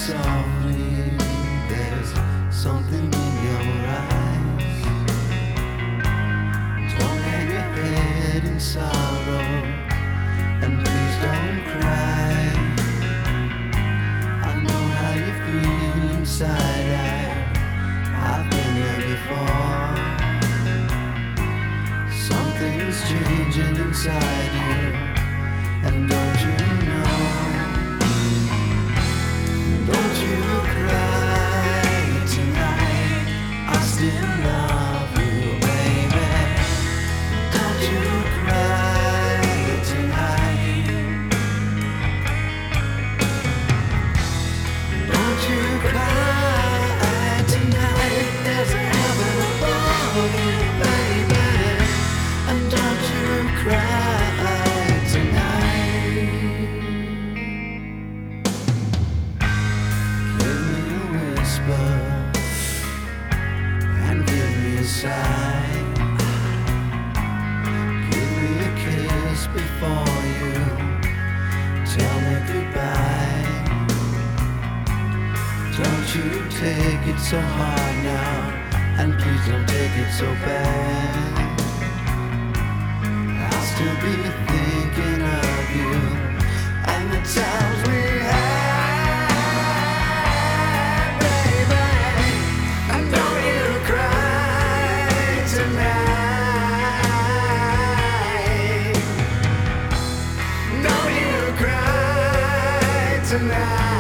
softly, there's something in your eyes. Don't hang your head in sorrow, and please don't cry. I know how you feel inside. I've been there before. Something's changing inside you, and don't you know? Don't you cry tonight, I still love you, baby. Don't you cry tonight. Don't you cry tonight, there's a heaven above you, baby. And don't you cry tonight. Give me a whisper and give me a sigh. Give me a kiss before you tell me goodbye. Don't you take it so hard now, and please don't take it so bad. I'll still be thinking of you and the times we had, baby. And don't you cry tonight. Don't you cry tonight.